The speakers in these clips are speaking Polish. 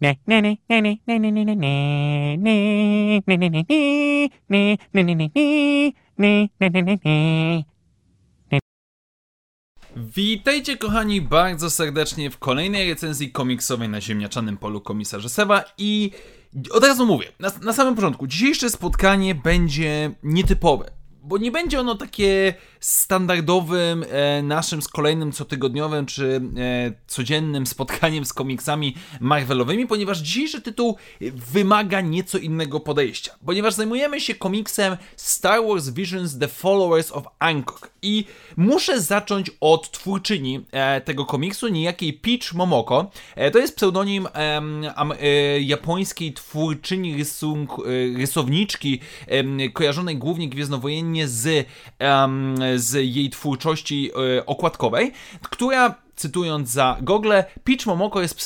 Witajcie kochani bardzo serdecznie w kolejnej recenzji komiksowej na ziemniaczanym polu Komisarza Seba i od razu mówię, na samym początku, dzisiejsze spotkanie będzie nietypowe, bo nie będzie ono takie standardowym naszym z kolejnym cotygodniowym czy codziennym spotkaniem z komiksami Marvelowymi, ponieważ dzisiejszy tytuł wymaga nieco innego podejścia, ponieważ zajmujemy się komiksem Star Wars Visions The Followers of Angkor i muszę zacząć od twórczyni tego komiksu, niejakiej Peach Momoko. To jest pseudonim japońskiej twórczyni rysowniczki kojarzonej głównie gwiezdnowojennie z jej twórczości okładkowej, która, cytując za Google, Peach Momoko jest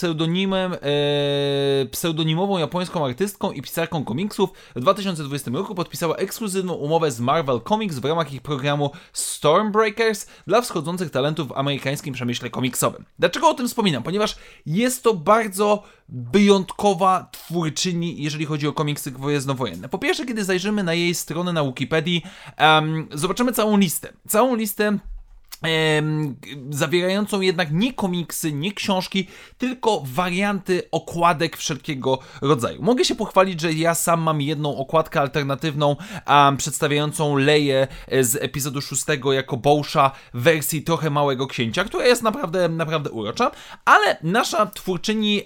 pseudonimową japońską artystką i pisarką komiksów. W 2020 roku podpisała ekskluzywną umowę z Marvel Comics w ramach ich programu Stormbreakers dla wschodzących talentów w amerykańskim przemyśle komiksowym. Dlaczego o tym wspominam? Ponieważ jest to bardzo wyjątkowa twórczyni, jeżeli chodzi o komiksy gwiezdnowojenne. Po pierwsze, kiedy zajrzymy na jej stronę na Wikipedii, zobaczymy całą listę zawierającą jednak nie komiksy, nie książki, tylko warianty okładek wszelkiego rodzaju. Mogę się pochwalić, że ja sam mam jedną okładkę alternatywną przedstawiającą Leię z epizodu 6 jako Boscha w wersji trochę Małego Księcia, która jest naprawdę urocza, ale nasza twórczyni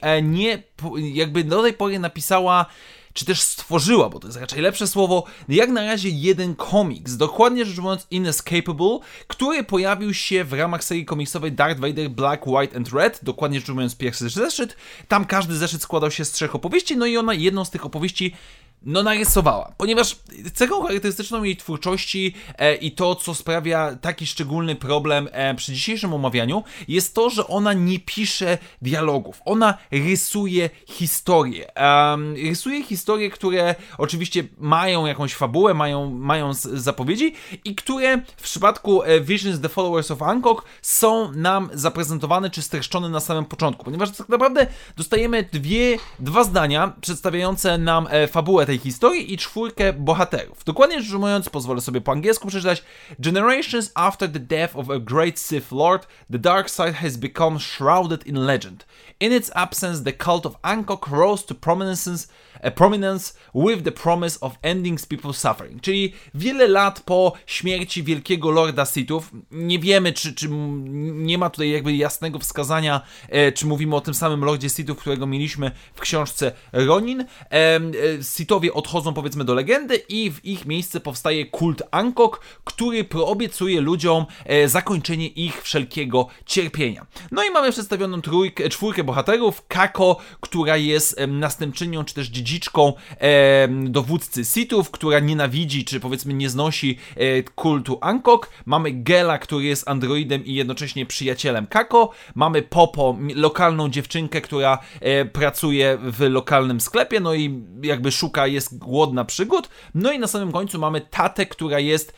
jakby do tej pory napisała, czy też stworzyła, bo to jest raczej lepsze słowo, jak na razie jeden komiks, dokładnie rzecz mówiąc Inescapable, który pojawił się w ramach serii komiksowej Darth Vader Black, White and Red, dokładnie rzecz mówiąc pierwszy zeszyt. Tam każdy zeszyt składał się z 3 opowieści, no i ona jedną z tych opowieści narysowała, ponieważ cechą charakterystyczną jej twórczości i to, co sprawia taki szczególny problem przy dzisiejszym omawianiu, jest to, że ona nie pisze dialogów, ona rysuje historie. Rysuje historie, które oczywiście mają jakąś fabułę, mają zapowiedzi i które w przypadku Visions The Followers of Angkor są nam zaprezentowane czy streszczone na samym początku, ponieważ tak naprawdę dostajemy dwa zdania przedstawiające nam fabułę tej historii i 4 bohaterów. Dokładnie rzecz ujmując, pozwolę sobie po angielsku przeczytać: Generations after the death of a great Sith Lord, the dark side has become shrouded in legend. In its absence, the cult of Angkor rose to prominence with the promise of ending people's suffering. Czyli wiele lat po śmierci wielkiego Lorda Sithów, nie wiemy, czy nie ma tutaj jakby jasnego wskazania, czy mówimy o tym samym Lordzie Sithów, którego mieliśmy w książce Ronin. Sithowie odchodzą, powiedzmy, do legendy i w ich miejsce powstaje kult Angkor, który obiecuje ludziom zakończenie ich wszelkiego cierpienia. No i mamy przedstawioną 4 bohaterów. Kako, która jest następczynią, czy też dziedziczką dowódcy Sithów, która nienawidzi, czy powiedzmy nie znosi kultu Angkor. Mamy Gela, który jest androidem i jednocześnie przyjacielem Kako. Mamy Popo, lokalną dziewczynkę, która pracuje w lokalnym sklepie, no i jakby jest głodna przygód. No i na samym końcu mamy Tatę, która jest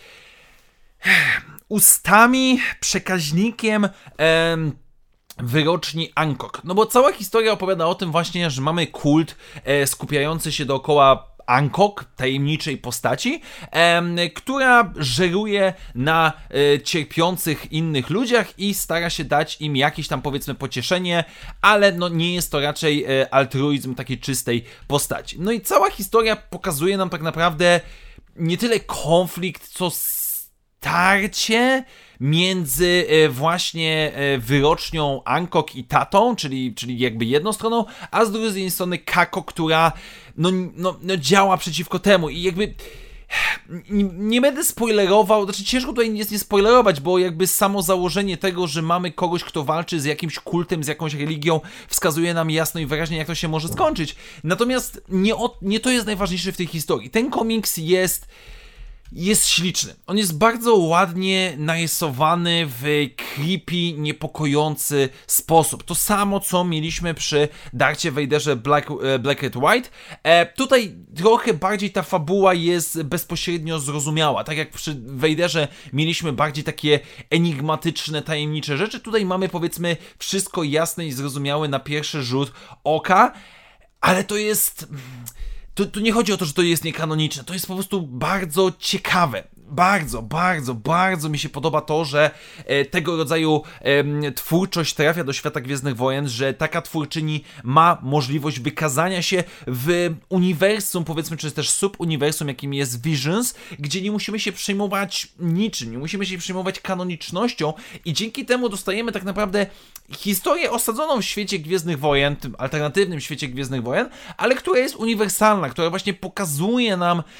ustami, przekaźnikiem wyroczni Angkor. No bo cała historia opowiada o tym właśnie, że mamy kult skupiający się dookoła Angkor, tajemniczej postaci, która żeruje na cierpiących innych ludziach i stara się dać im jakieś tam, powiedzmy, pocieszenie, ale no nie jest to raczej altruizm takiej czystej postaci. No i cała historia pokazuje nam tak naprawdę nie tyle konflikt, co starcie między właśnie wyrocznią Angkor i Tatą, czyli jakby jedną stroną, a z drugiej strony Kako, która no działa przeciwko temu i jakby nie będę spoilerował, znaczy ciężko tutaj jest nie spoilerować, bo jakby samo założenie tego, że mamy kogoś, kto walczy z jakimś kultem, z jakąś religią, wskazuje nam jasno i wyraźnie, jak to się może skończyć. Natomiast nie to jest najważniejsze w tej historii. Ten komiks jest śliczny. On jest bardzo ładnie narysowany w creepy, niepokojący sposób. To samo, co mieliśmy przy Darcie Vaderze Black, Red, White. Tutaj trochę bardziej ta fabuła jest bezpośrednio zrozumiała. Tak jak przy Vaderze mieliśmy bardziej takie enigmatyczne, tajemnicze rzeczy. Tutaj mamy, powiedzmy, wszystko jasne i zrozumiałe na pierwszy rzut oka. ale to jest... Tu nie chodzi o to, że to jest niekanoniczne, to jest po prostu bardzo ciekawe. Bardzo mi się podoba to, że tego rodzaju twórczość trafia do świata Gwiezdnych Wojen, że taka twórczyni ma możliwość wykazania się w uniwersum, powiedzmy, czy też subuniwersum, jakim jest Visions, gdzie nie musimy się przejmować niczym, nie musimy się przejmować kanonicznością i dzięki temu dostajemy tak naprawdę historię osadzoną w świecie Gwiezdnych Wojen, tym alternatywnym świecie Gwiezdnych Wojen, ale która jest uniwersalna, która właśnie pokazuje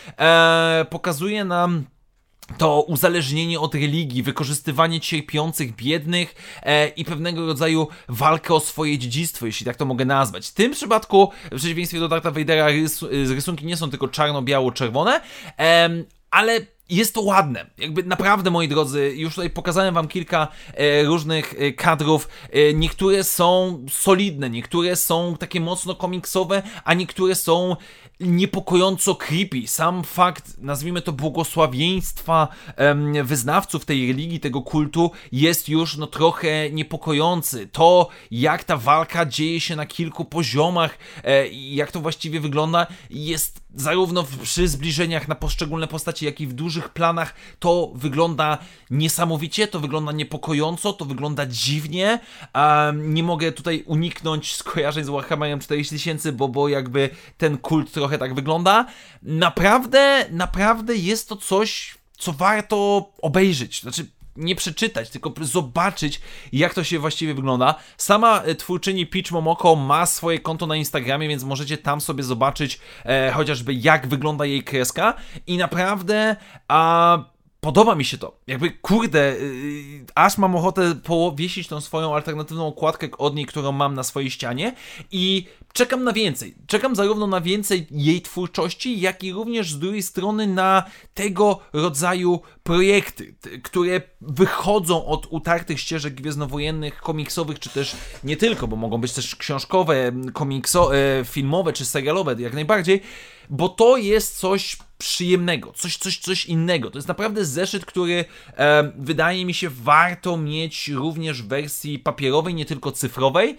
nam to uzależnienie od religii, wykorzystywanie cierpiących, biednych i pewnego rodzaju walkę o swoje dziedzictwo, jeśli tak to mogę nazwać. W tym przypadku, w przeciwieństwie do Dartha Vadera, rysunki nie są tylko czarno-biało-czerwone, ale jest to ładne. Jakby naprawdę, moi drodzy, już tutaj pokazałem wam kilka różnych kadrów. Niektóre są solidne, niektóre są takie mocno komiksowe, a niektóre są niepokojąco creepy. Sam fakt, nazwijmy to, błogosławieństwa wyznawców tej religii, tego kultu jest już trochę niepokojący. To, jak ta walka dzieje się na kilku poziomach i jak to właściwie wygląda, jest zarówno przy zbliżeniach na poszczególne postacie, jak i w dużych planach, to wygląda niesamowicie, to wygląda niepokojąco, to wygląda dziwnie. Nie mogę tutaj uniknąć skojarzeń z Warhammerem 40 000, bo jakby ten kult trochę tak wygląda. Naprawdę jest to coś, co warto obejrzeć. Znaczy, nie przeczytać, tylko zobaczyć, jak to się właściwie wygląda. Sama twórczyni Peach Momoko ma swoje konto na Instagramie, więc możecie tam sobie zobaczyć chociażby, jak wygląda jej kreska i naprawdę podoba mi się to. Jakby, kurde, aż mam ochotę powiesić tą swoją alternatywną okładkę od niej, którą mam na swojej ścianie i czekam na więcej. Czekam zarówno na więcej jej twórczości, jak i również z drugiej strony na tego rodzaju projekty, które wychodzą od utartych ścieżek gwiezdnowojennych, komiksowych, czy też nie tylko, bo mogą być też książkowe, filmowe, czy serialowe, jak najbardziej, bo to jest coś przyjemnego, coś innego. To jest naprawdę zeszyt, który wydaje mi się warto mieć również w wersji papierowej, nie tylko cyfrowej,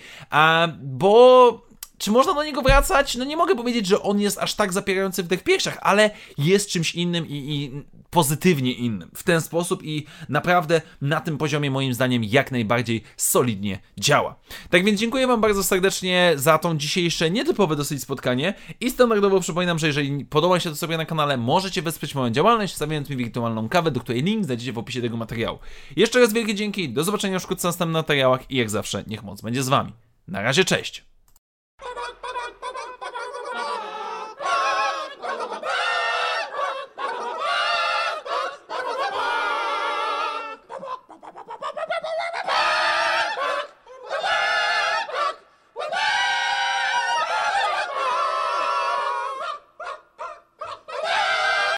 bo czy można do niego wracać? No nie mogę powiedzieć, że on jest aż tak zapierający w tych piersiach, ale jest czymś innym i pozytywnie innym. W ten sposób i naprawdę na tym poziomie moim zdaniem jak najbardziej solidnie działa. Tak więc dziękuję wam bardzo serdecznie za tą dzisiejsze nietypowe dosyć spotkanie i standardowo przypominam, że jeżeli podoba się to sobie na kanale, możecie wesprzeć moją działalność, wstawiając mi wirtualną kawę, do której link znajdziecie w opisie tego materiału. Jeszcze raz wielkie dzięki, do zobaczenia wkrótce w następnych materiałach i jak zawsze niech moc będzie z wami. Na razie, cześć!